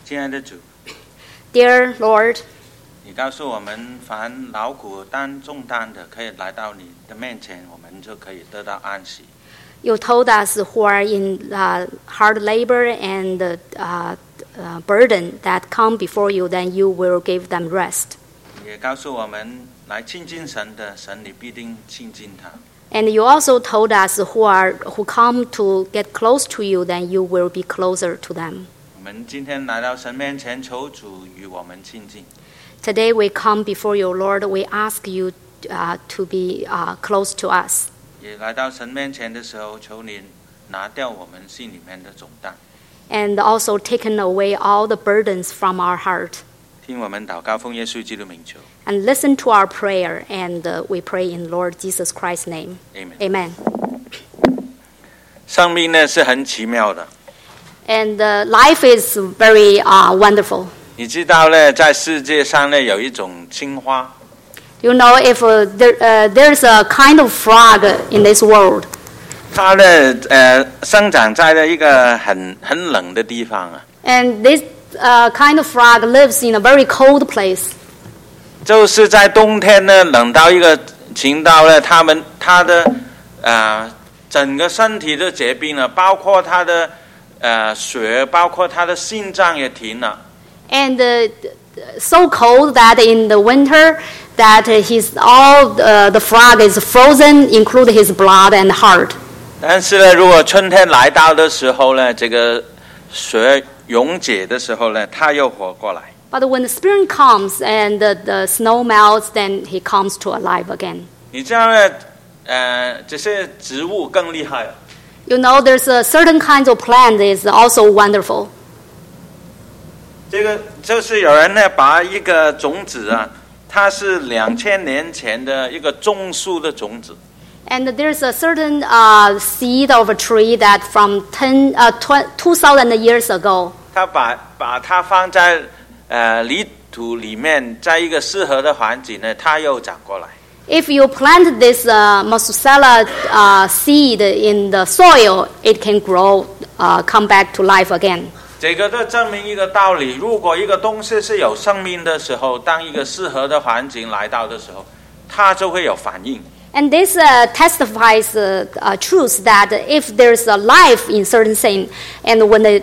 亲爱的主， Dear Lord, 你告诉我们，凡劳苦担重担的，可以来到你的面前，我们就可以得到安息。 you told us who are in hard labor and burden that come before you, then you will give them rest. 也告诉我们，来亲近神的，神你必定亲近他。 And you also told us who come to get close to you, then you will be closer to them. 我们今天来到神面前，求主与我们亲近。 Today we come before you, Lord. We ask you to be close to us. 也来到神面前的时候，求你拿掉我们心里面的重担。 And also taken away all the burdens from our heart. 听我们祷告，奉耶稣基督名求。 And listen to our prayer, and we pray in Lord Jesus Christ's name. Amen. Amen. 生命呢是很奇妙的， And life is very wonderful. 你知道呢，在世界上呢有一种青蛙， You know, if there's a kind of frog in this world, 它呢生长在了一个很冷的地方啊， and this kind of frog lives in a very cold place. 就是在冬天呢冷到一个情到呢，它的整个身体都结冰了，包括它的血，包括它的心脏也停了。 And so cold that in the winter that the frog is frozen, include his blood and heart. 但是呢，如果春天来到的时候呢，这个雪溶解的时候呢，它又活过来。 But when the spring comes and the snow melts, then he comes to alive again. 你知道呢，这些植物更厉害了。 You know, there's a certain kinds of plant is also wonderful. 这个就是有人呢把一个种子啊，它是2000年前的一个种树的种子。 And there's a certain seed of a tree that from 2,000 years ago. 他把它放在泥土里面，在一个适合的环境呢，它又长过来。 If you plant this Masala seed in the soil, it can grow, come back to life again. 这个就证明一个道理：如果一个东西是有生命的时候，当一个适合的环境来到的时候，它就会有反应。 And this testifies truth that if there's a life in certain thing, and when the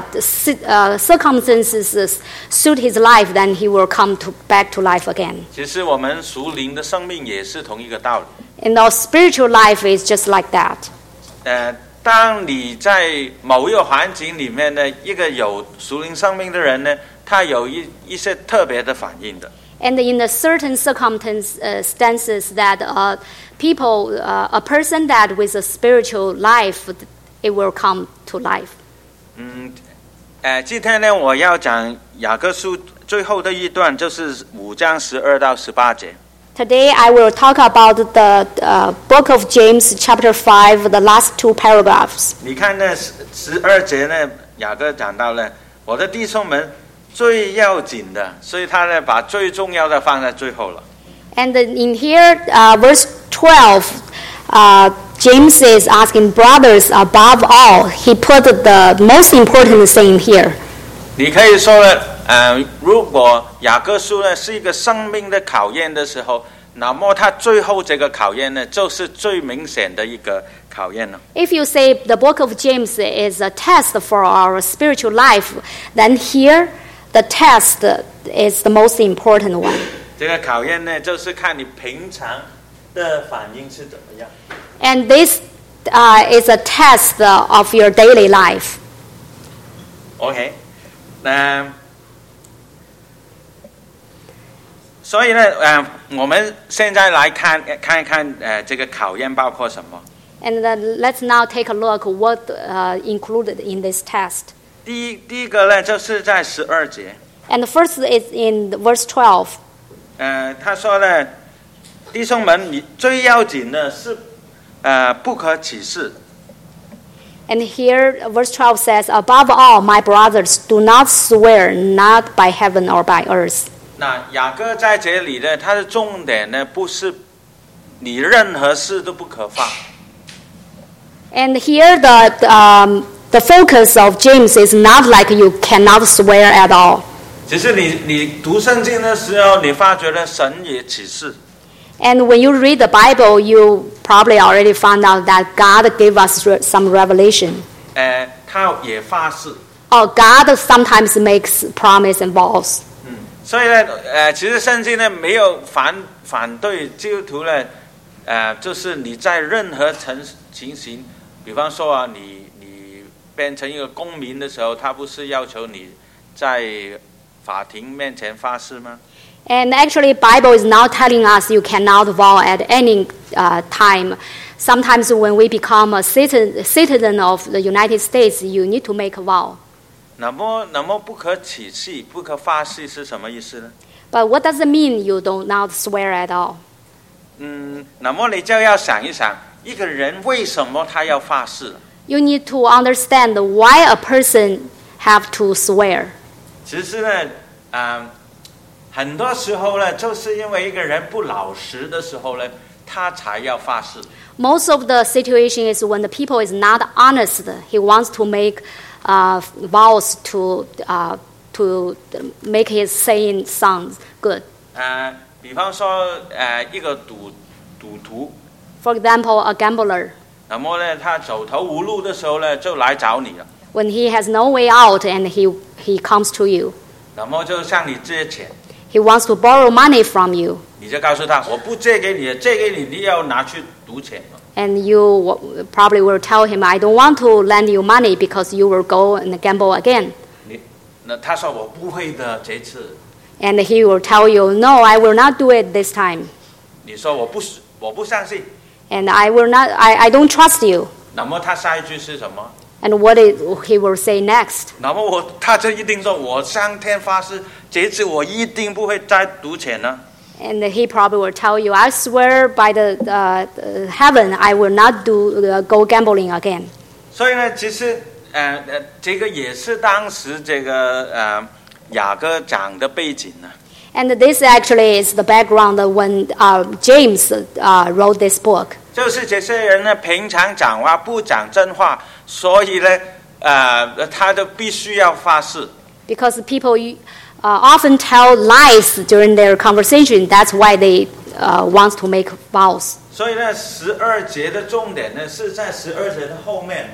circumstances suit his life, then he will come back to life again. 其实我们属灵的生命也是同一个道理。 And our spiritual life is just like that. 当你在某一个环境里面呢，一个有属灵生命的人呢，他有一些特别的反应的。 And in the certain circumstances that a person that with a spiritual life, it will come to life. 今天呢，我要讲雅各书最后的一段，就是5章12到18节。 Today I will talk about the book of James, chapter 5, the last two paragraphs. 你看呢，12节呢，雅各讲到呢，我的弟兄们，最要紧的，所以他呢把最重要的放在最后了。 And in here, verse 12, James is asking brothers above all. He put the most important thing here. 你可以说呢，如果雅各书呢是一个生命的考验的时候，那么它最后这个考验呢，就是最明显的一个考验了。 If you say the book of James is a test for our spiritual life, then here the test is the most important one. 这个考验呢，就是看你平常的反应是怎么样。 And this is a test of your daily life. OK， 所以呢，我们现在来看这个考验包括什么。 And let's now take a look what included in this test. 第一个呢，就是在12节。 And the first is in verse 12. 他说呢，弟兄们，你最要紧的是不可起誓。 And here, verse 12 says, above all, my brothers, do not swear, not by heaven or by earth. 那雅各在这里呢，他的重点呢，不是你任何事都不可放。 And here the focus of James is not like you cannot swear at all. 只是你读圣经的时候，你发觉了神也启示。 And when you read the Bible, you probably already found out that God gave us some revelation. 他也发誓。 Oh, God sometimes makes promise and vows. 所以呢，其实圣经呢没有反对基督徒呢，就是你在任何情形，比方说啊，你变成一个公民的时候，他不是要求你在法庭面前发誓吗？ And actually, Bible is not telling us you cannot vow at any time. Sometimes when we become a citizen of the United States, you need to make a vow. 那么不可起誓、不可发誓是什么意思呢？ But what does it mean you do not swear at all? 那么你就要想一想，一个人为什么他要发誓？ You need to understand why a person have to swear. 其实呢，很多时候呢，就是因为一个人不老实的时候呢，他才要发誓。 Most of the situation is when the people is not honest. He wants to make vows to make his saying sound good. 比方说，一个赌徒， For example, a gambler. 那么呢，他走投无路的时候呢，就来找你了。 When he has no way out and he comes to you. 那么就向你借钱。 He wants to borrow money from you. 你就告诉他，我不借给你，借给你，你要拿去赌钱。 And you probably will tell him, I don't want to lend you money because you will go and gamble again. 那他说我不会的，这次。 And he will tell you, no, I will not do it this time. 你说我不相信。 And I don't trust you. 那么他下一句是什么？ And what he will say next? 那么他就一定说，我向天发誓，这次我一定不会再赌钱了。 And he probably will tell you, I swear by the heaven, I will not go gambling again. 所以呢，其实这个也是当时这个雅各讲的背景呢。 And this actually is the background when James wrote this book. 就是这些人呢，平常讲话不讲真话，所以呢，他都必须要发誓。 Because people often tell lies during their conversation. That's why they want to make vows. 所以呢，12节的重点呢是在12节的后面。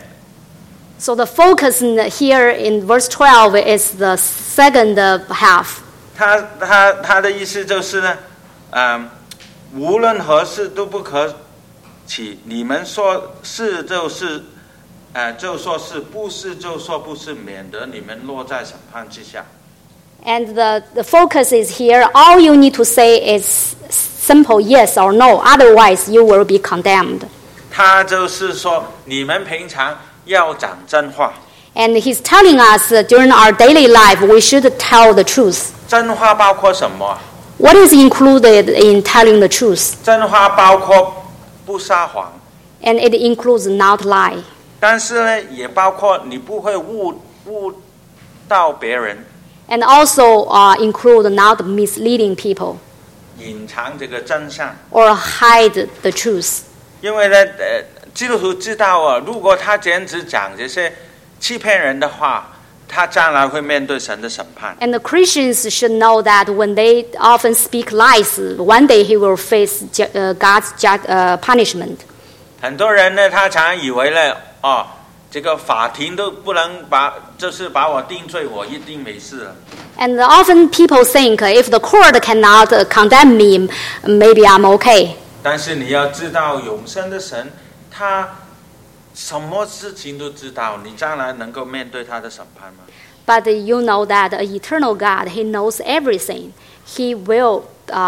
So the focus here in verse 12 is the second half. 他的意思就是呢，无论何事都不可起，你们说是就是，就说是，不是就说不是，免得你们落在审判之下。 And the focus is here. All you need to say is simple yes or no. Otherwise, you will be condemned. 他就是说，你们平常要讲真话。 And he's telling us that during our daily life, we should tell the truth. 真话包括什么？ What is included in telling the truth? 真话包括不撒谎。 And it includes not lie. 但是呢，也包括你不会误导别人。 And also include not misleading people. 隐藏这个真相。 Or hide the truth. 因为呢，基督徒知道啊，如果他坚持讲这些欺骗人的话，他将来会面对神的审判。 And the Christians should know that when they often speak lies, one day he will face God's punishment. 很多人呢，他常以为呢，这个法庭都不能就是把我定罪，我一定没事了。 And often people think if the court cannot condemn me, maybe I'm okay. 但是你要知道，永生的神，他什么事情都知道，你将来能够面对他的审判吗？ But you know that an eternal God, He knows everything. He will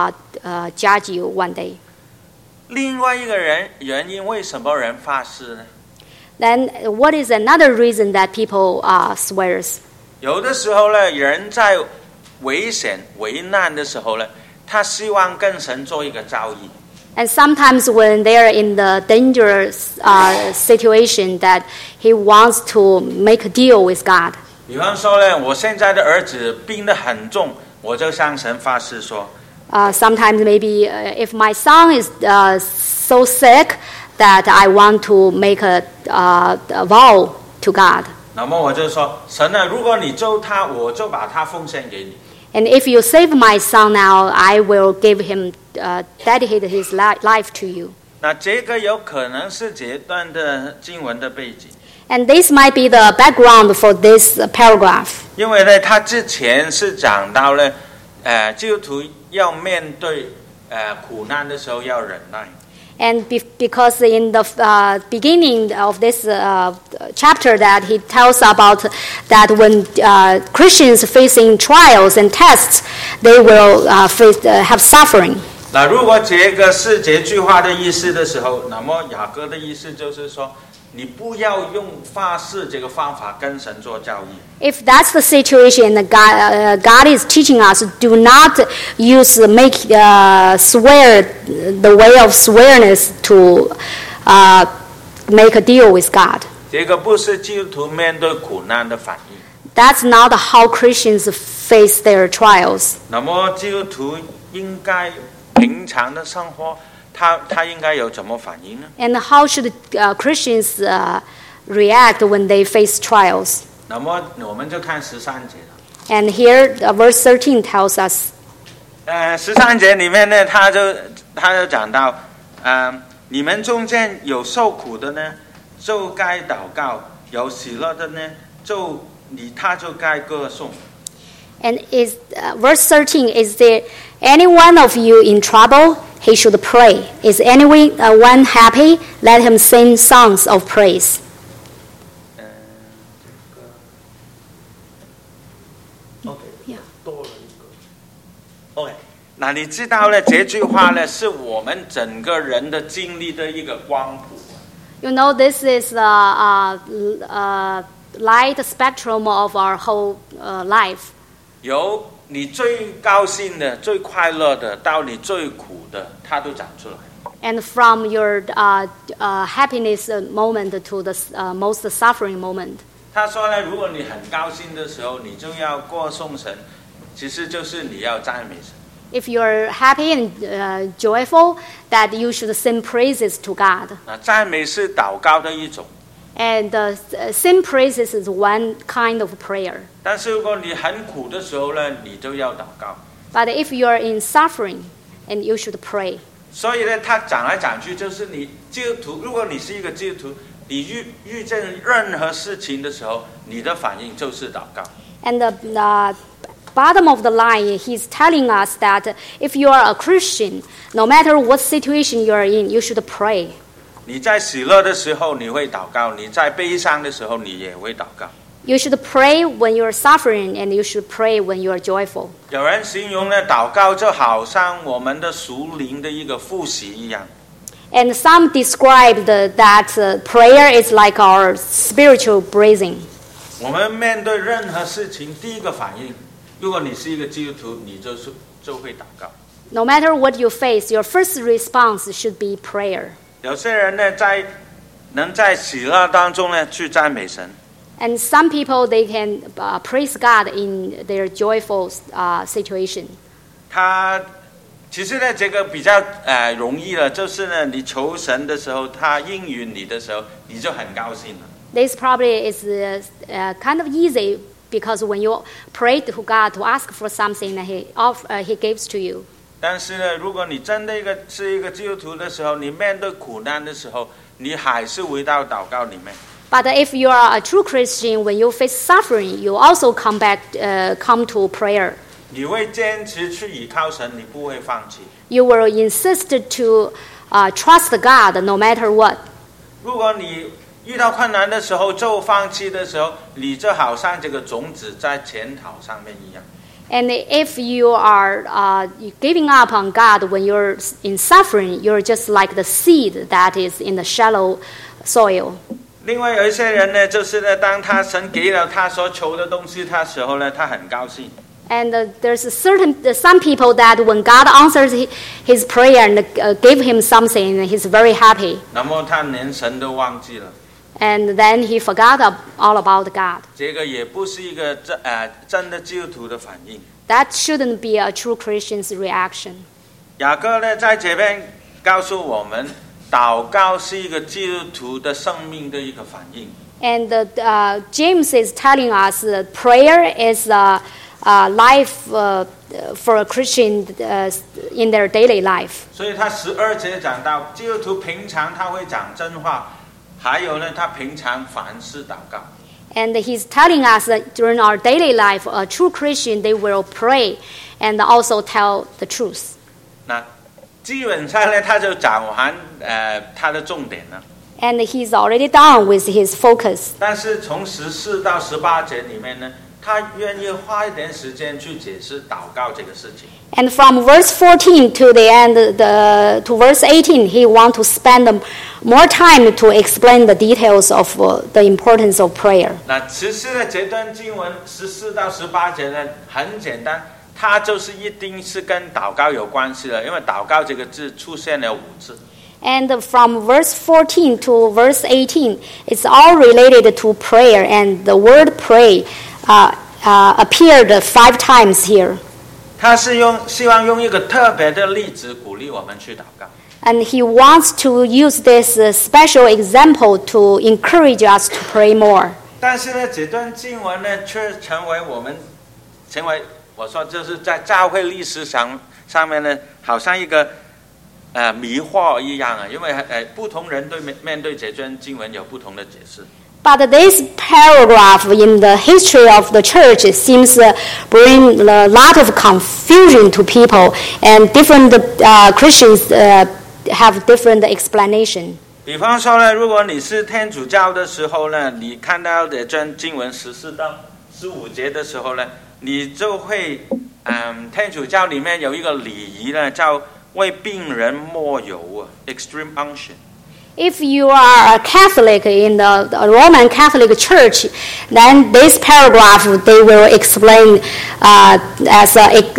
judge you one day. 另外一个原因，为什么人发誓呢？ Then what is another reason that people swears? 有的时候呢，人在危险、危难的时候呢，他希望跟神做一个交易。 And sometimes when they are in the dangerous situation that he wants to make a deal with God. 比方说呢，我现在的儿子病得很重，我就向神发誓说。 Sometimes maybe if my son is so sick that I want to make a vow to God. 那么我就说，神啊，如果你救他，我就把他奉献给你。 And if you save my son now, I will give him, dedicate his life to you. 那这个有可能是这段的经文的背景。 And this might be the background for this paragraph. 因为呢，他之前是讲到了，基督徒要面对苦难的时候要忍耐。 And because in the beginning of this chapter that he tells about that when Christians facing trials and tests, they will have suffering. 那如果这个是这句话的意思的时候，那么雅各的意思就是说，你不要用发誓这个方法跟神做交易。 If that's the situation, God is teaching us, do not use swear the way of swearness to make a deal with God. 这个不是基督徒面对苦难的反应。 That's not how Christians face their trials. 那么基督徒应该平常的生活，他应该有怎么反应呢？ And how should Christians react when they face trials? 那么我们就看13节了。 And here, verse 13 tells us. 13节里面呢，他就讲到，你们中间有受苦的呢，就该祷告；有喜乐的呢，他就该歌颂。 And verse 13, is there any one of you in trouble? He should pray. Is anyone happy? Let him sing songs of praise. OK， 那你知道呢？这句话呢，是我们整个人的经历的一个光谱。 You know, this is the light spectrum of our whole life. 由你最高兴的、最快乐的，到你最苦的，它都讲出来。 And from your happiness moment to the most suffering moment. 他说呢，如果你很高兴的时候，你就要歌颂神，其实就是你要赞美神。 If you're happy and joyful, that you should sing praises to God. 那赞美是祷告的一种。 And sing praises is one kind of prayer. 但是如果你很苦的时候呢，你就要祷告。 But if you are in suffering, and you should pray. 所以呢，他讲来讲去就是你基督徒，如果你是一个基督徒，你遇见任何事情的时候，你的反应就是祷告。 And the bottom of the line, he's telling us that if you are a Christian, no matter what situation you are in, you should pray. 你在喜乐的时候你会祷告，你在悲伤的时候你也会祷告。 You should pray when you are suffering, and you should pray when you are joyful. 有人形容呢，祷告就好像我们的属灵的一个复习一样。 And some described that prayer is like our spiritual breathing. 我们面对任何事情，第一个反应，如果你是一个基督徒，你就会祷告。 No matter what you face, your first response should be prayer. 有些人呢，能在喜乐当中呢去赞美神。 And some people, they can praise God in their joyful situation. 其实呢，这个比较容易了，就是呢，你求神的时候，他应允你的时候，你就很高兴了。 This probably is kind of easy because when you pray to God to ask for something, He gives to you. 但是呢，如果你真的是一个基督徒的时候，你面对苦难的时候，你还是回到祷告里面。 But if you are a true Christian, when you face suffering, you also come to prayer. 你会坚持去倚靠神，你不会放弃。 You will insist to trust God no matter what. 如果你遇到困难的时候就放弃的时候，你就好像这个种子在浅草上面一样。 And if you are giving up on God when you're in suffering, you're just like the seed that is in the shallow soil. 另外有一些人呢，就是呢，当神给了他所求的东西的时候呢，他很高兴。 And there's some people that when God answers his prayer and gave him something, he's very happy. 那么他连神都忘记了。 And then he forgot all about God. 这个也不是一个真的基督徒的反应。 That shouldn't be a true Christian's reaction. 雅各呢，在这边告诉我们，祷告是一个基督徒的生命的一个反应。 And James is telling us that prayer is life for a Christian in their daily life. 所以他12节讲到，基督徒平常他会讲真话，还有呢，他平常凡事祷告。 And he's telling us that during our daily life, a true Christian, they will pray and also tell the truth. 那基本上呢，他就讲完他的重点了。 And he's already done with his focus. 但是从14到18节里面呢，他愿意花一点时间去解释祷告这个事情。 And from verse 14 to the end, to verse 18, he wants to spend more time to explain the details of the importance of prayer. 那其实呢，这段经文14到18节呢，很简单，它就是一定是跟祷告有关系的，因为祷告这个字出现了5次。 And from verse 14 to verse 18, it's all related to prayer, and the word pray appeared 5 times here. 他是希望用一个特别的例子鼓励我们去祷告。 And he wants to use this special example to encourage us to pray more. 但是呢，这段经文呢，却成为我说就是在教会历史上面呢，好像一个迷惑一样啊，因为不同人面对这段经文有不同的解释。 But this paragraph in the history of the church seems to bring a lot of confusion to people, and different Christians have different explanation. 比方说呢，如果你是天主教的时候呢，你看到这段经文14到15节的时候呢，你就会天主教里面有一个礼仪呢，叫为病人抹油 extreme unction. If you are a Catholic in the Roman Catholic Church, then this paragraph they will explain as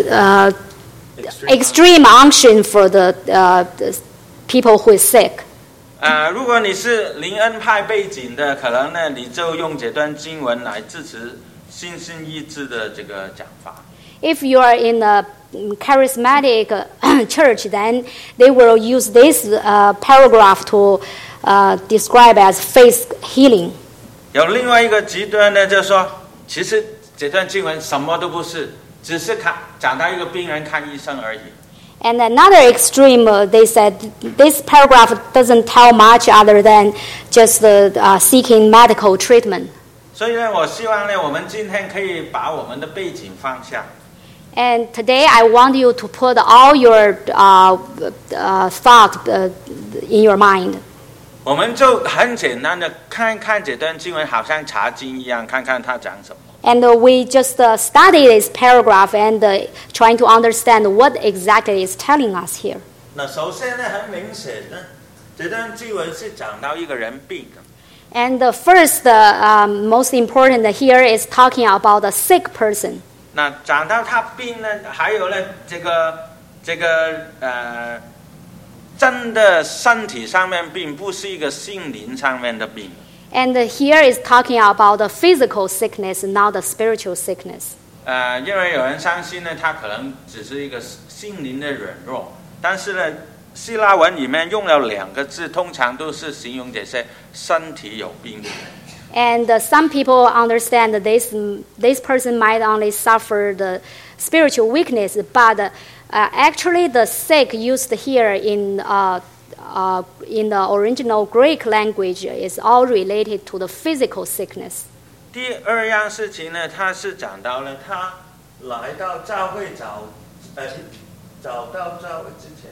extreme unction for the people who is sick. 如果你是灵恩派背景的，可能呢，你就用这段经文来支持心心意志的这个讲法。 If you are in a charismatic church, then they will use this paragraph to describe as faith healing. 有另外一个极端呢，就是说，其实这段经文什么都不是，只是讲到一个病人看医生而已。 And another extreme, they said this paragraph doesn't tell much other than just seeking medical treatment. 所以呢，我希望呢，我们今天可以把我们的背景放下。 And today I want you to put all your thought in your mind. 我们就很简单的看看这段经文，好像查经一样，看看它讲什么。 And we just study this paragraph and trying to understand what exactly is telling us here. 那首先呢，很明显呢，这段经文是讲到一个人病。 And the first, most important here is talking about a sick person. 那讲到他病呢，还有呢，这个真的身体上面病，不是一个心灵上面的病。 And here is talking about the physical sickness, not the spiritual sickness. 因为有人相信呢，他可能只是一个心灵的软弱，但是呢，希腊文里面用了2个字，通常都是形容这些身体有病的人。 And some people understand that this person might only suffer the spiritual weakness, but actually the sick used here in the original Greek language is all related to the physical sickness. 第二样事情呢，他是讲到了他来到教会找到教会之前，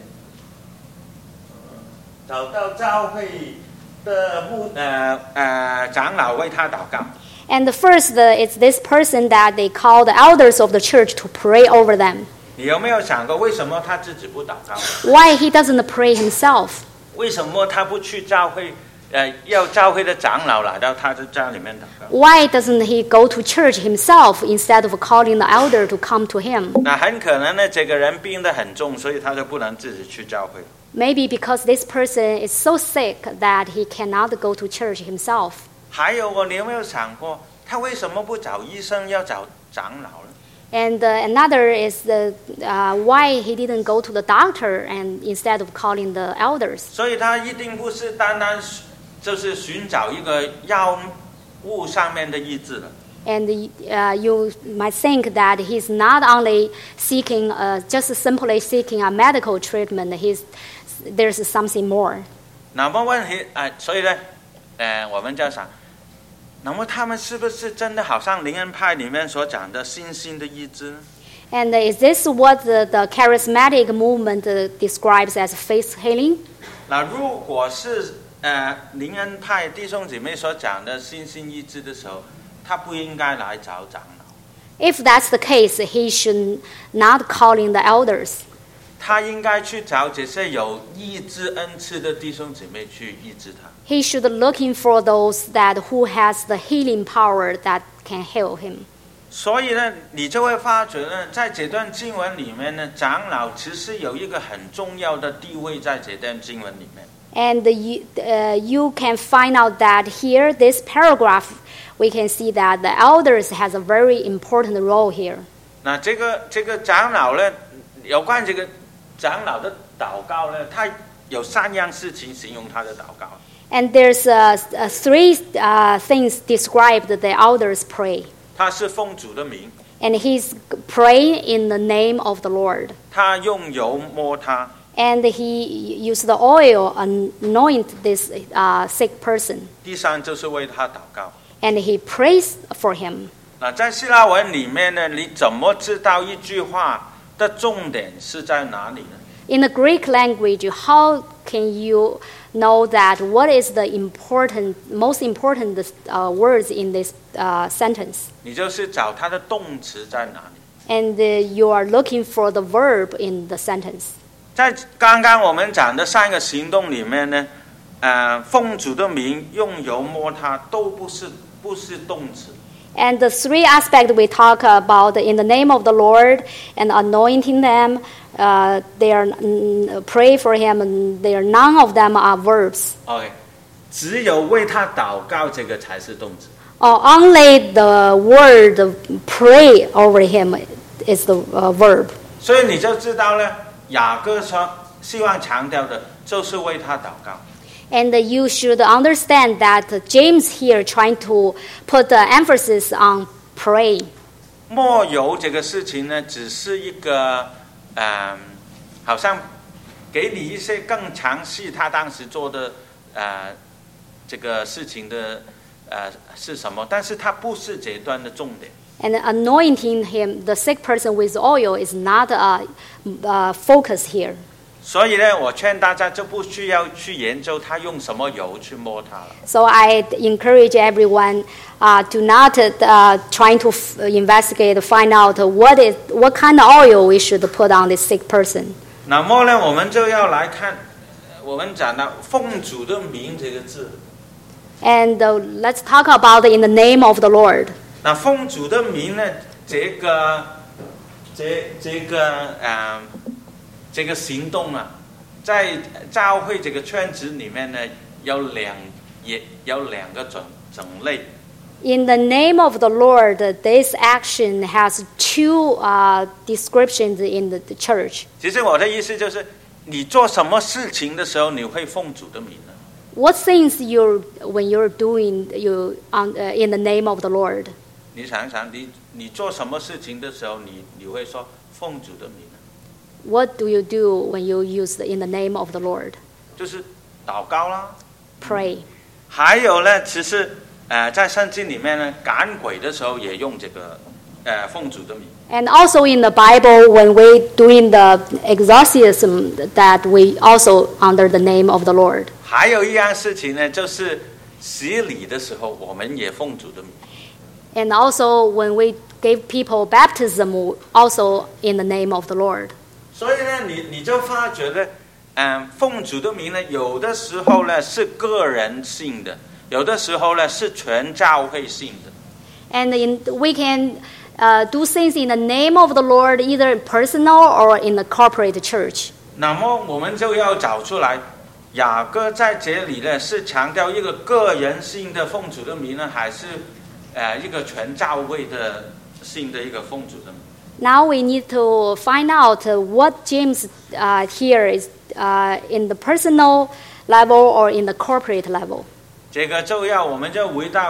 找到教会的长老为他祷告。 And the first, it's this person that they call the elders of the church to pray over them. 你有没有想过，为什么他自己不祷告？ Why he doesn't pray himself? 为什么他不去教会？要教会的长老来到他的家里面祷告。 Why doesn't he go to church himself instead of calling the elder to come to him? 那很可能呢，这个人病得很重，所以他就不能自己去教会。 Maybe because this person is so sick that he cannot go to church himself. 还有你有没有想过，他为什么不找医生，要找长老呢？ And another is why he didn't go to the doctor and instead of calling the elders. 所以他一定不是单单就是寻找一个物上面的医治了。 And you might think that he's not only seeking, just simply seeking a medical treatment. There's something more. 那么问题所以呢，我们就想，那么他们是不是真的好像灵恩派里面所讲的信心的医治呢？ And is this what the charismatic movement describes as faith healing? 那如果是灵恩派弟兄姐妹所讲的信心医治的时候，他不应该来找长老。 If that's the case, he should not calling the elders. 他应该去找这些有医治恩赐的弟兄姐妹去医治他。 He should looking for those who has the healing power that can heal him. 所以呢，你就会发觉呢，在这段经文里面呢，长老其实有一个很重要的地位在这段经文里面。 And you can find out that here, this paragraph, we can see that the elders has a very important role here. 那这个长老呢，有关这个长老的祷告呢，他有3样事情形容他的祷告。 And there's 3 things described that the elders pray. 他是奉主的名， And he's praying in the name of the Lord. 他用油摸他， And he used the oil anoint this sick person. 第3就是为他祷告。 And he prays for him. 那在希腊文里面呢，你怎么知道一句话的重点是在哪里呢？ In the Greek language, how can you know that what is the most important words in this sentence? 你就是找它的动词在哪里。 And you are looking for the verb in the sentence. 在刚刚我们讲的3个行动里面呢，奉主的名用油摸他都不是动词。 And the 3 aspects we talk about in the name of the Lord and anointing them, they are pray for him, and none of them are verbs. OK， 只有为他祷告这个才是动词。 Only the word pray over him is the verb. 所以你就知道呢，雅各说希望强调的就是为他祷告。 And you should understand that James here trying to put the emphasis on pray. 抹油这个事情呢，只是一个好像给你一些更详细他当时做的这个事情的是什么，但是它不是这段的重点。 And anointing him, the sick person with oil, is not a focus here. 所以呢，我劝大家就不需要去研究他用什么油去摸他了。 So I encourage everyone to not trying to investigate, find out what kind of oil we should put on this sick person. 那么呢，我们就要来看，我们讲到奉主的名这个字。 And let's talk about in the name of the Lord. 那奉主的名呢，这个行动啊，在教会这个圈子里面呢，有两个种类。 In the name of the Lord, this action has 2 descriptions in the church. 其实我的意思就是，你做什么事情的时候，你会奉主的名呢？ What things when you're doing in the name of the Lord? 你想一想，你做什么事情的时候，你会说奉主的名呢？ What do you do when you use in the name of the Lord? 就是祷告啦。 Pray. 还有呢，其实在圣经里面呢，赶鬼的时候也用这个奉主的名。 And also in the Bible, when we doing the exorcism, that we also under the name of the Lord. 还有一样事情呢，就是洗礼的时候，我们也奉主的名。 And also when we gave people baptism, also in the name of the Lord. 所以呢，你就发觉呢，奉主的名呢，有的时候呢是个人性的，有的时候呢是全教会性的。 And we can do things in the name of the Lord, either personal or in the corporate church. 那么我们就要找出来，雅各在这里呢是强调一个个人性的奉主的名呢，还是一个全教会的性的一个奉主的名？ Now we need to find out what James here is in the personal level or in the corporate level. 这个我们就回到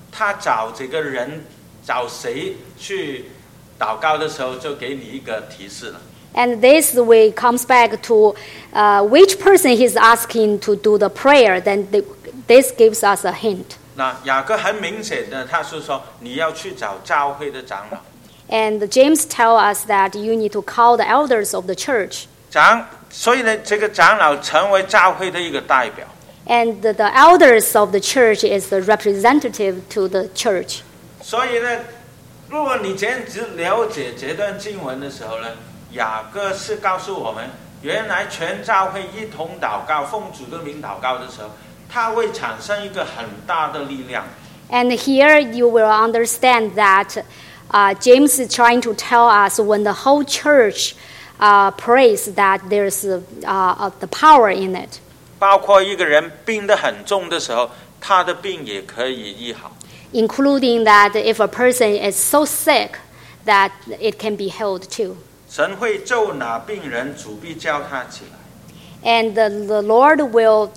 他找这个人找谁去祷告的时候，就给你一个提示了。 And this way comes back to which person he's asking to do the prayer. Then this gives us a hint. 那雅各很明显的，他是说你要去找教会的长老。 And James tells us that you need to call the elders of the church. 所以呢，这个长老成为教会的一个代表。 And the elders of the church is the representative to the church. 所以呢，如果你只了解这段经文的时候呢，雅各是告诉我们，原来全教会一同祷告，奉主的名祷告的时候，它会产生一个很大的力量。 And here you will understand that James is trying to tell us when the whole church prays that there's the power in it. 包括一个人病得很重的时候，他的病也可以医好。 Including that if a person is so sick that it can be healed too. 神会救拿病人，主必叫他起来。 And the Lord will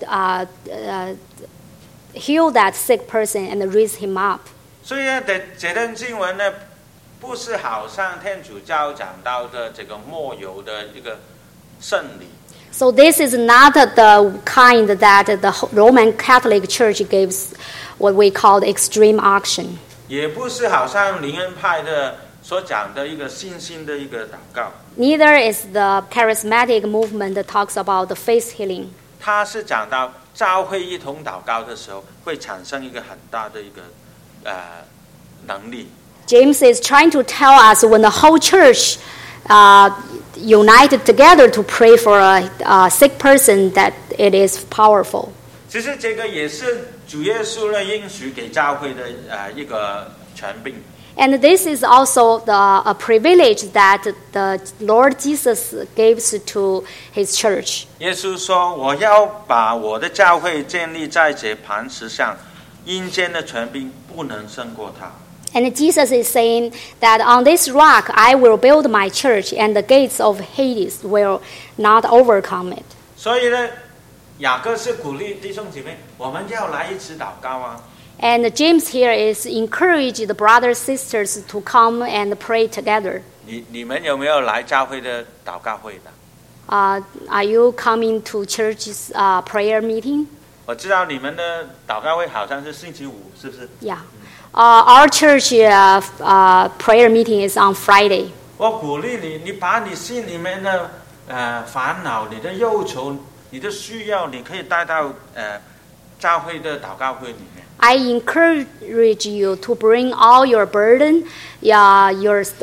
heal that sick person and raise him up. 所以呢，这段经文呢，不是好像天主教讲到的这个末有的一个圣礼。 So this is not the kind that the Roman Catholic Church gives what we call the extreme unction. 也不是好像灵恩派的所讲的一个信心的一个祷告。 Neither is the charismatic movement that talks about the faith healing. 它是讲到教会一同祷告的时候，会产生一个很大的一个能力。 James is trying to tell us when the whole church united together to pray for a sick person that it is powerful. 其实这个也是主耶稣呢应许给教会的一个权柄。 And this is also a privilege that the Lord Jesus gives to His church. 耶稣说：“我要把我的教会建立在这磐石上，阴间的权柄不能胜过它。” And Jesus is saying that on this rock I will build my church, and the gates of Hades will not overcome it. 所以呢，雅各是鼓励弟兄姐妹，我们要来一起祷告啊。 And James here is encourage the brothers sisters to come and pray together. 你们有没有来教会的祷告会的 ？Are you coming to church's prayer meeting? 我知道你们的祷告会好像是星期五，是不是 ？Yeah. Our church prayer meeting is on Friday. 我鼓励你，你把你心里面的烦恼、你的忧愁、你的需要，你可以带到教会的祷告会里面。 I encourage you to bring all your burden, all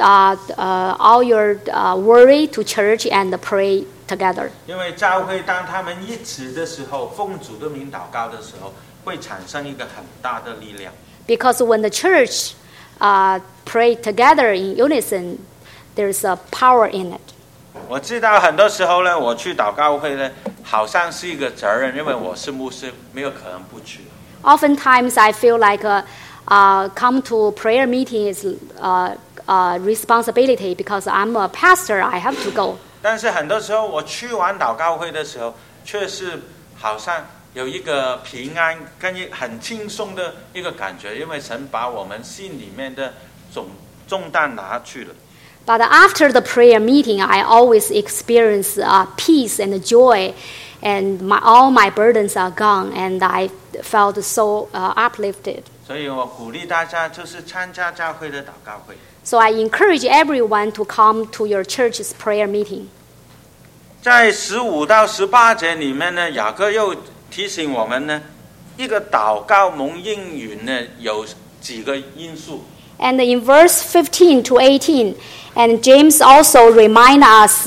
your worry to church and pray together. 因为教会当他们一起的时候，奉主的名祷告的时候，会产生一个很大的力量。 Because when the church pray together in unison, there's a power in it. 我知道很多时候呢，我去祷告会呢，好像是一个责任，因为我是牧师，没有可能不去。 Oftentimes, I feel like come to prayer meeting is responsibility because I'm a pastor. I have to go. 但是很多时候，我去完祷告会的时候，却是好像有一个平安跟很轻松的一个感觉，因为神把我们心里面的重担拿去了。 But after the prayer meeting, I always experience peace and joy, and all my burdens are gone, and I felt so uplifted. 所以我鼓励大家就是参加教会的祷告会。 So I encourage everyone to come to your church's prayer meeting. 在15到18节里面呢，雅各又提醒我们呢，一个祷告蒙应允呢，有几个因素。 And in verse 15 to 18, and James also remind us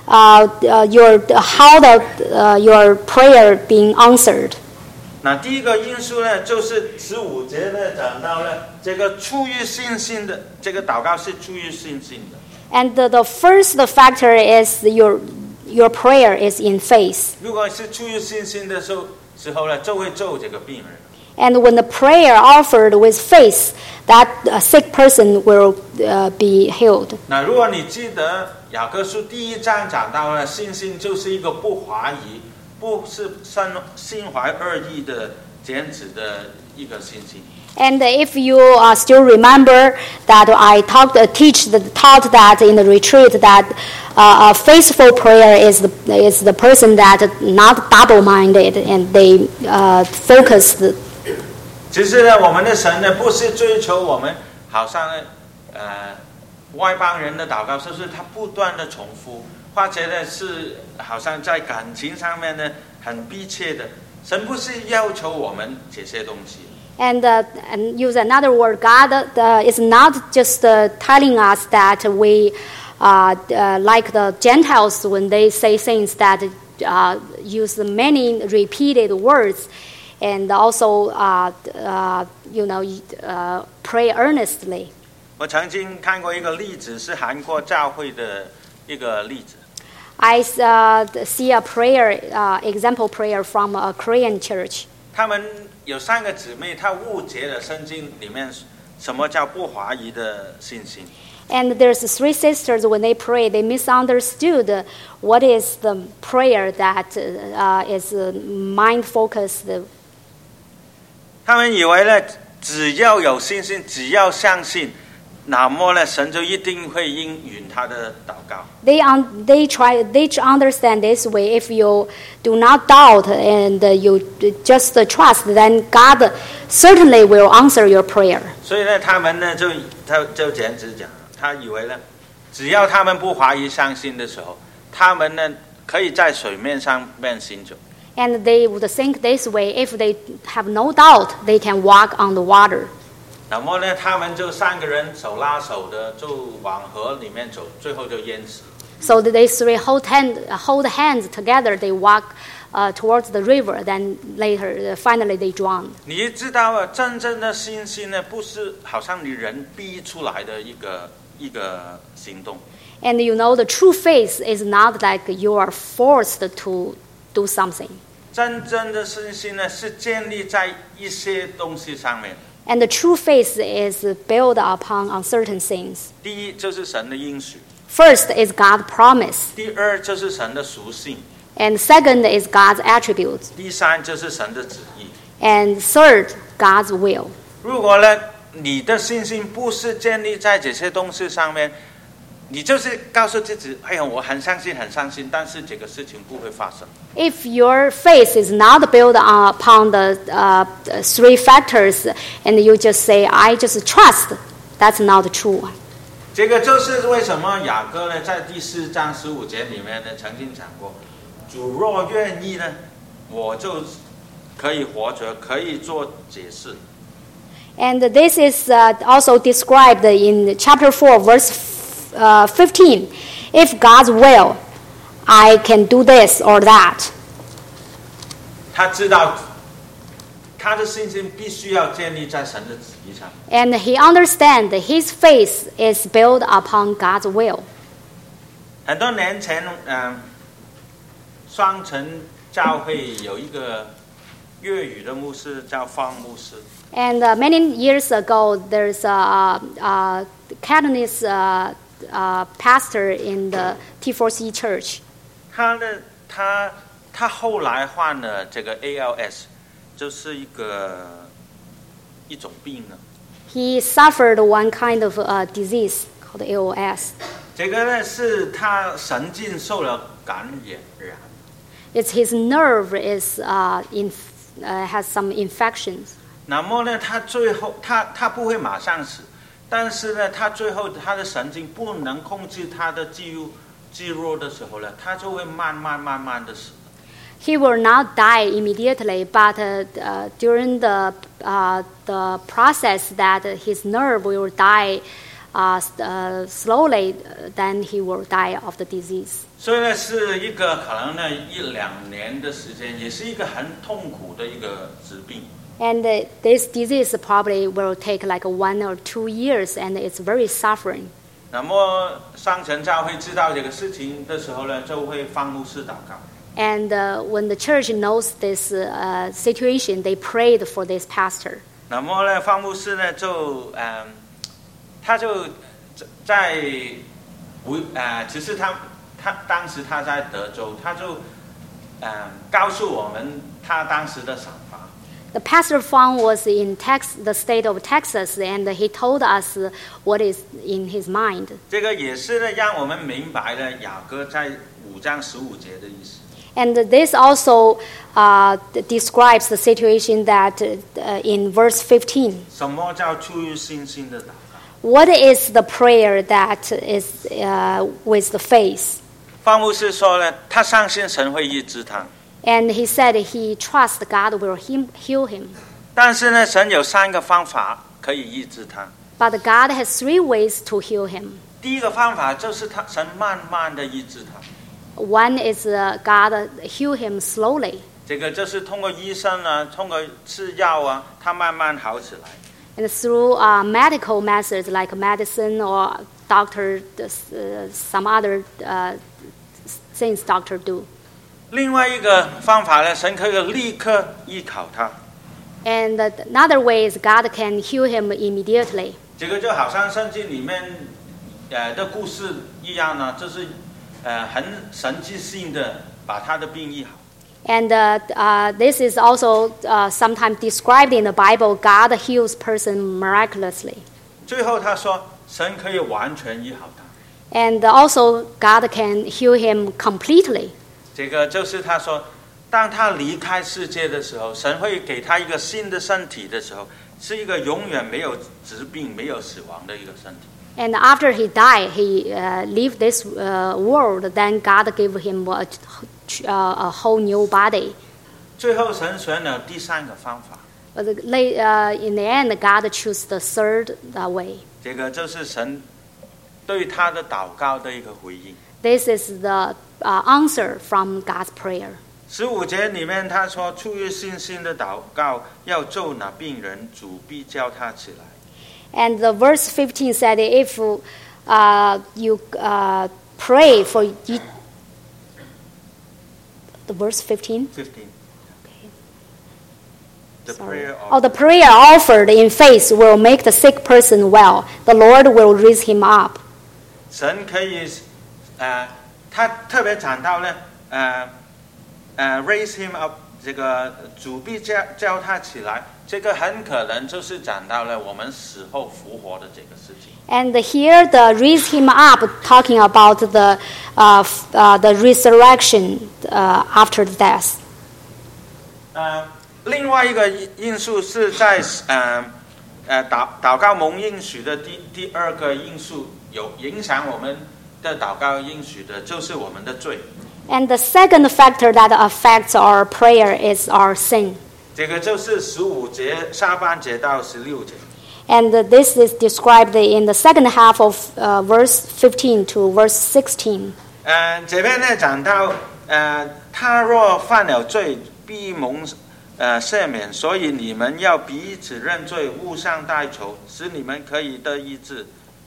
your prayer being answered. 那第一个因素呢，就是15节呢讲到了这个出于信心的，这个祷告是出于信心的。 And the first factor is your prayer is in faith. 如果是出于信心的时候呢，就会救这个病人。 And when the prayer offered with faith, that sick person will be healed. 那如果你记得雅各书第1章讲到了，信心就是一个不怀疑，不是心怀恶意的坚持的一个信心。 And if you still remember that I taught that in the retreat that a faithful prayer is the person that not double-minded and they focus. 其实呢，我们的神呢，不是追求我们，好像呢，外邦人的祷告，就是他不断的重复，或者呢是好像在感情上面呢很逼切的。神不是要求我们这些东西。 And use another word, God is not just telling us that we, like the Gentiles when they say things that use many repeated words, and also, pray earnestly. 我曾经看过一个例子，是韩国教会的一个例子。 I see a prayer, example prayer from a Korean church. 他们有3个姊妹，她误解了圣经里面什么叫不怀疑的信心。 And there's 3 sisters when they pray, they misunderstood what is the prayer that is mind focused. 他们以为呢，只要有信心，只要相信，那么呢，神就一定会应允他的祷告。 They understand this way. If you do not doubt and you just trust, then God certainly will answer your prayer. 所以呢，他们呢就这样子讲，他以为呢，只要他们不怀疑相信的时候，他们呢可以在水面上面行走。 And they would think this way: if they have no doubt, they can walk on the water. 那么呢，他们就3个人手拉手的就往河里面走，最后就淹死。 So they 3 hold hands together. They walk towards the river. Then later, finally, they drown. 你知道啊，真正的信心呢，不是好像你人逼出来的一个行动。 And the true faith is not like you are forced to do something. 真正的信心呢，是建立在一些东西上面。 And the true faith is built upon uncertain things. 第一就是神的应许。 First is God's promise. 第二就是神的属性。 And second is God's attributes. 第三就是神的旨意。 And third, God's will. 如果呢，你的信心不是建立在这些东西上面，你就是告诉自己，哎呀，我很相信，很相信，但是这个事情不会发生。 If your faith is not built upon the 3 factors, and you just say, "I just trust," that's not true. 这个就是为什么雅各呢，在第4章15节里面呢，曾经讲过，主若愿意呢，我就可以活着，可以做解释。 And this is also described in chapter 4, verse 15. If God's will, I can do this or that. 他知道他的信心必须要建立在神的旨意上。 And he understands his faith is built upon God's will. 很多年前，双城教会有一个粤语的牧师叫方牧师。 And many years ago, there's a Cantonese pastor in the T4C church. 他后来患了这个 ALS， 就是一种病呢。 He suffered one kind of disease called ALS. 这个呢是他神经受了感染。 It's his nerve is has some infections. 那么呢，他最后他不会马上死，但是呢，他最后他的神经不能控制他的肌肉的时候呢，他就会慢慢的死。 He will not die immediately, but during the process that his nerve will die slowly, then he will die of the disease. 所以呢，是一个可能呢1-2年的时间，也是一个很痛苦的一个疾病。 And this disease probably will take like 1 or 2 years, and it's very suffering. 那么双城教会知道这个事情的时候呢，就会方牧师祷告。 And when the church knows this situation, they prayed for this pastor. 那么呢，方牧师呢他就在其实他当时他在德州，他就告诉我们他当时的想法。 The Pastor Fang was in the state of Texas, and he told us what is in his mind. 这个也是呢，让我们明白了雅歌在5章15节的意思。 And this also describes the situation that in verse 15. 什么叫出于信心的祷告？ What is the prayer that is with the faith? 方牧师说呢，他相信神会医治他。 And he said he trusts God will heal him. 但是呢，神有3个方法可以医治他。 But God has 3 ways to heal him. 第一个方法就是神慢慢的医治他。 One is God heal him slowly. 这个就是通过医生啊，通过吃药啊，他慢慢好起来。 And through medical methods like medicine or doctor, some other things doctor do. 另外一个方法呢，神可以立刻医好他。 And another way is God can heal him immediately. 这个就好像圣经里面的故事一样呢，就是很神迹性的把他的病医好。 And this is also sometimes described in the Bible. God heals person miraculously. 最后他说，神可以完全医好他。 And also God can heal him completely. 这个就是他说，当他离开世界的时候，神会给他一个新的身体的时候，是一个永远没有疾病、没有死亡的一个身体。 And after he died, he left this world. Then God gave him a whole new body. 最后神选了第3个方法， But in the end, God chose the third way. 这个就是神对他的祷告的一个回应。 This is the answer from God's prayer. 15节里面他说，出于信心的祷告，要救那病人，主必叫他起来。 And the verse 15 said, if you pray for you, the verse 15. 15. Okay. The Sorry. prayer Oh, of the prayer offered in faith will make the sick person well. The Lord will raise him up. 神可以，他特别讲到呢，raise him up， 这个主必叫他起来，这个很可能就是讲到了我们死后复活的这个事情。 And here, the raise him up, talking about the resurrection after death. 另外一个因素是在祷告蒙应许的第2个因素，有影响我们的祷告应许的，就是我们的罪。 And the second factor that affects our prayer is our sin. 这个就是15节下半节到16节。 And this is described in the second half of verse 15 to verse 16. 这边呢讲到，他若犯了罪，必蒙赦免，所以你们要彼此认罪，互相代求，使你们可以得医治。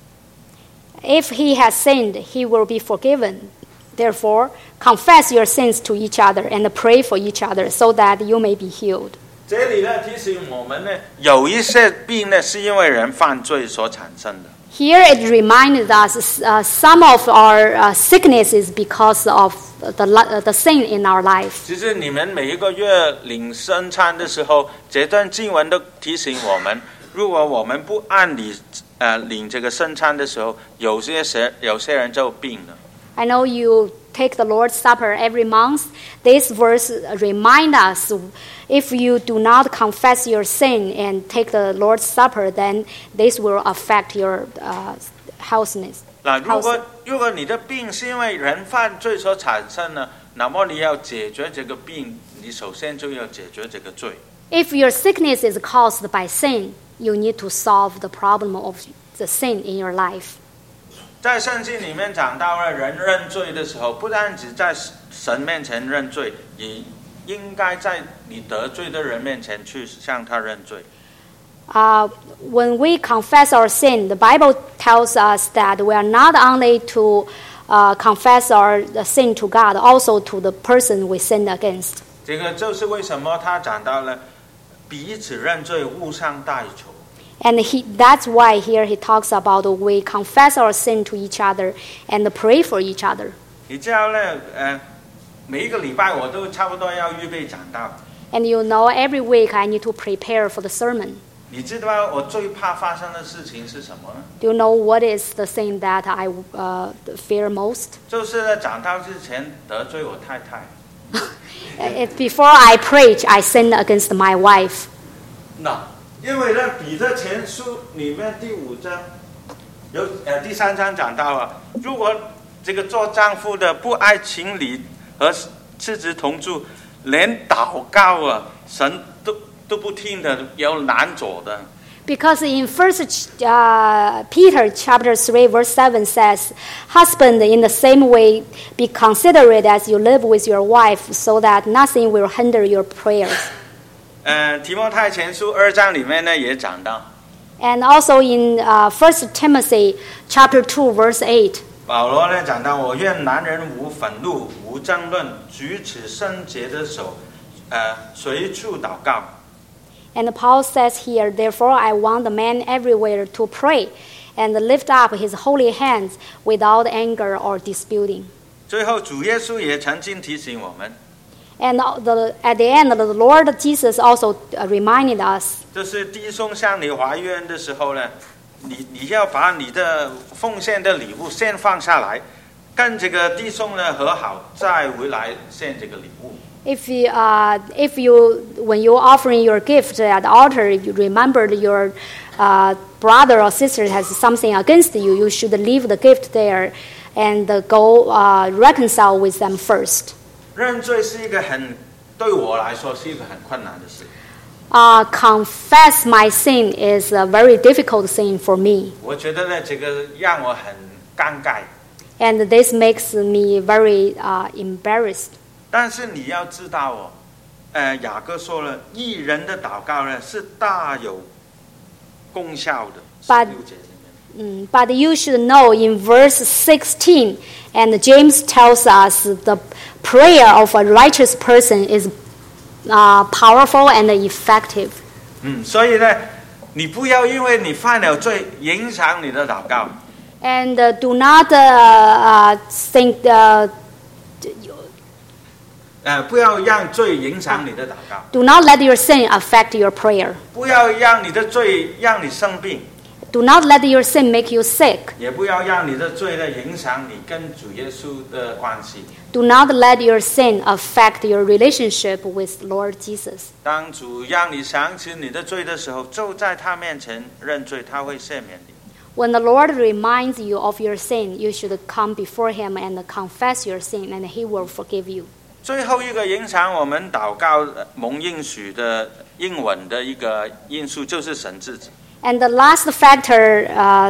If he has sinned, he will be forgiven. Therefore, confess your sins to each other and pray for each other so that you may be healed. 这里呢提醒我们呢，有一些病呢是因为人犯罪所产生的。 Here it reminds us some of our sickness is because of the sin in our life. 其实你们每一个月领圣餐的时候，这段经文都提醒我们，如果我们不按理领这个圣餐的时候，有些人就病了。 I know you take the Lord's Supper every month. This verse reminds us, if you do not confess your sin and take the Lord's Supper, then this will affect your healthiness. 那如果你的病是因为人犯罪所产生呢，那么你要解决这个病，你首先就要解决这个罪。 If your sickness is caused by sin, you need to solve the problem of the sin in your life. 在圣经里面讲到了人认罪的时候，不单只在神面前认罪，也应该在你得罪的人面前去向他认罪。 When we confess our sin, the Bible tells us that we are not only to confess our sin to God, also to the person we sinned against. 这个就是为什么他讲到了彼此认罪，互相代求。 And that's why here he talks about we confess our sin to each other and pray for each other. 你知道呢？每一个礼拜我都差不多要预备讲道。 And you know, every week I need to prepare for the sermon. 你知道我最怕发生的事情是什么呢？ Do you know what is the thing that I fear most? 就是呢，讲道之前得罪我太太。 Before I preach, I sin against my wife. 那因为呢，彼得前书里面第5章有第3章讲到啊，如果这个做丈夫的不爱情理和妻子同住，连祷告啊，神都不听的，有难做的。 Because in 1 Peter chapter 3 verse 7 says, "Husband, in the same way, be considerate as you live with your wife, so that nothing will hinder your prayers." 提摩太前书2章里面呢也讲到。 And also in 1 Timothy chapter 2 verse 8. 保罗呢讲到，我愿男人无愤怒、无争论，举起圣洁的手，随处祷告。 And Paul says here, "Therefore I want the man everywhere to pray and lift up his holy hands without anger or disputing." 最后，主耶稣也曾经提醒我们。 And at the end, the Lord Jesus also reminded us. 就是弟兄向你怀怨的时候呢，你要把你的奉献的礼物先放下来，跟这个弟兄呢和好，再回来献这个礼物。 If you, when you're offering your gift at the altar, you remembered your brother or sister has something against you, you should leave the gift there and go reconcile with them first. 认罪是一个对我来说是一个很困难的事。 Confess my sin is a very difficult thing for me. 我觉得呢，这个让我很尴尬。 And this makes me very embarrassed. 但是你要知道雅各说了，义人的祷告呢是大有功效的。 But you should know in verse 16, and James tells us the prayer of a righteous person is powerful and effective. 所以呢，你不要因为你犯了罪影响你的祷告。 And do not think 不要让罪影响你的祷告。 Do not let your sin affect your prayer. 不要让你的罪让你生病。 Do not let your sin make you sick. 也不要让你的罪呢影响你跟主耶稣的关系。 Do not let your sin affect your relationship with Lord Jesus. 当主让你想起你的罪的时候，就在他面前认罪，他会赦免你。 When the Lord reminds you of your sin, you should come before Him and confess your sin, and He will forgive you. 最后一个影响我们祷告蒙应许的应允的一个因素，就是神自己。 And the last factor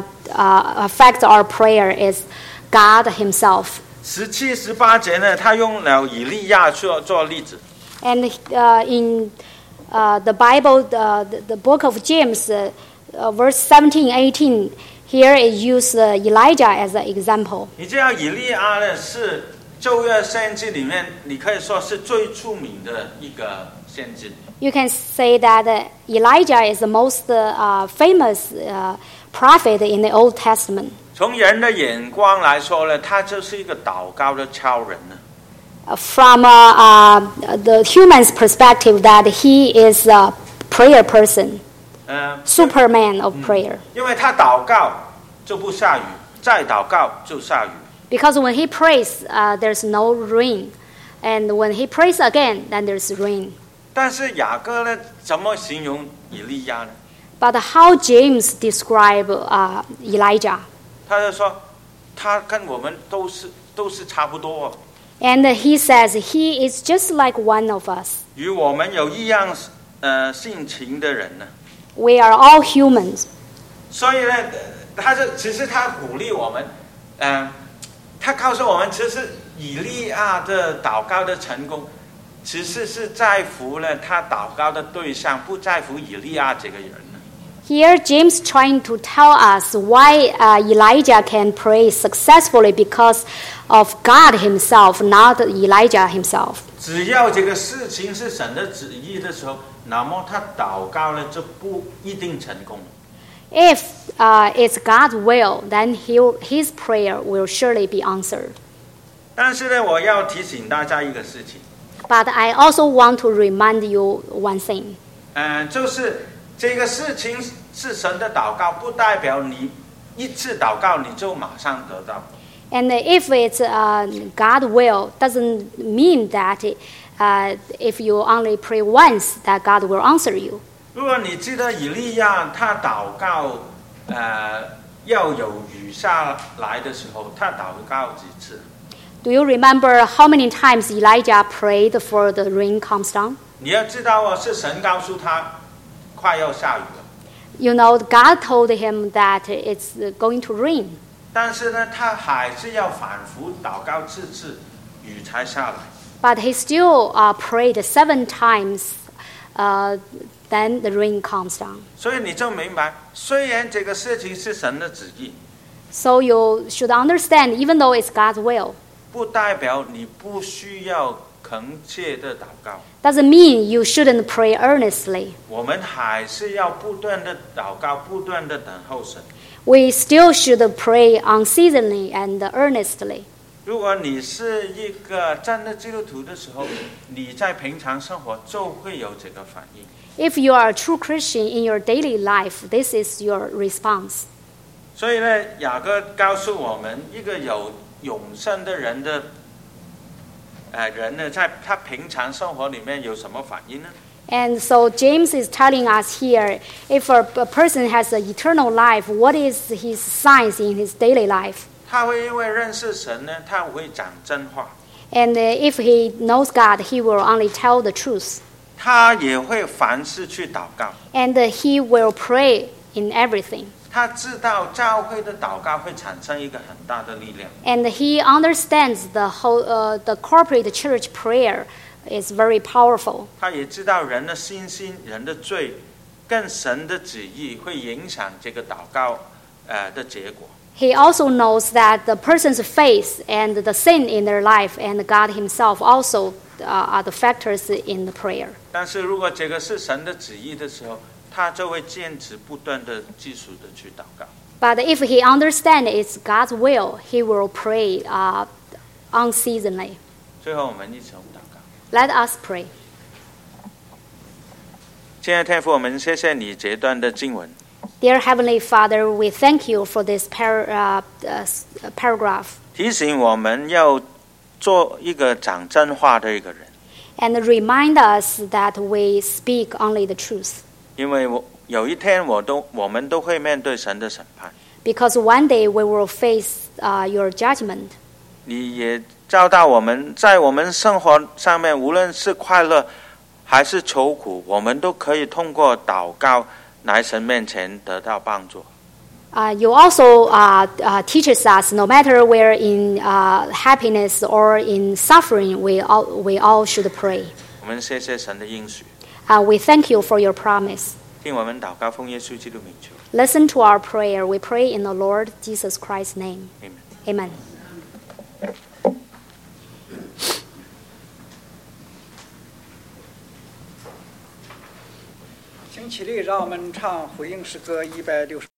affects our prayer is God Himself. 17、18节呢，他用了以利亚做例子。 And in the Bible, the book of James, verse 17, 18, here it used Elijah as an example. 你知道以利亚呢是旧约先知里面，你可以说是最出名的一个先知。 You can say that Elijah is the most famous prophet in the Old Testament. 从人的眼光来说呢，他就是一个祷告的超人呢。 From the human's perspective, that he is a prayer person, Superman of prayer. 因为他祷告就不下雨，再祷告就下雨。 Because when he prays, there's no rain, and when he prays again, then there's rain. 但是雅各呢，怎么形容以利亚呢？ But how James describe Elijah? 他就说，他跟我们都是差不多。 And he says he is just like one of us. 与我们有一样性情的人呢。 We are all humans. 所以呢，其实他鼓励我们，他告诉我们，其实以利亚的祷告的成功，其实是在乎呢他祷告的对象，不在乎以利亚这个人呢。 Here, James trying to tell us why Elijah can pray successfully because of God Himself, not Elijah himself. 只要这个事情是神的旨意的时候，那么他祷告呢就不一定成功。 If it's God's will, then his prayer will surely be answered. 但是呢，我要提醒大家一个事情。 But I also want to remind you one thing. 就是这个事情是神的祷告，不代表你一次祷告你就马上得到。 And if it's God will, doesn't mean that if you only pray once, that God will answer you. 如果你记得以利亚他祷告，要有雨下来的时候，他祷告几次？ Do you remember how many times Elijah prayed for the rain comes down? 你要知道是神告诉他快要下雨了。 You know, God told him that it's going to rain. 但是呢，他还是要反复祷告4次，雨才下来。 But he still prayed 7 times. Then the rain comes down. 所以你就明白，虽然这个事情是神的旨意， So you should understand, even though it's God's will, 不代表你不需要恳切的祷告。 doesn't mean you shouldn't pray earnestly. 我们还是要不断的祷告，不断的等候神。 We still should pray unceasingly and earnestly. 如果你是一个真的基督徒的时候，你在平常生活就会有这个反应。 If you are a true Christian in your daily life, this is your response. 所以呢，雅各告诉我们，一个有永生的人呢，在他平常生活里面有什么反应呢？ And so James is telling us here, if a person has an eternal life, what is his signs in his daily life? 他会因为认识神呢，他会讲真话。 And if he knows God, he will only tell the truth. 他也会凡事去祷告。 And he will pray in everything. 他知道教会的祷告会产生一个很大的力量。 And he understands the corporate church prayer is very powerful. 他也知道人的信心、人的罪，跟神的旨意会影响这个祷告的结果。 He also knows that the person's faith and the sin in their life and God himself also are the factors in the prayer. 但是如果这个是神的旨意的时候，他就会坚持不断的继续的去祷告。 But if he understands it's God's will, he will pray unceasingly. 最后我们一起祷告。 Let us pray. 亲爱的天父，我们谢谢你这段的经文。 Dear Heavenly Father, we thank you for this paragraph. 提醒我们要做一个讲真话的一个人。 And remind us that we speak only the truth. 因为有一天我们都会面对神的审判。 Because one day we will face your judgment. 你也教导我们，在我们生活上面，无论是快乐还是愁苦，我们都可以通过祷告来神面前得到帮助。 You also teaches us, no matter we're in happiness or in suffering, we all should pray. 我们谢谢神的应许。 We thank you for your promise. 听我们祷告，奉耶稣基督名求。 Listen to our prayer. We pray in the Lord Jesus Christ's name. Amen. Amen. 请起立，让我们唱回应诗歌160。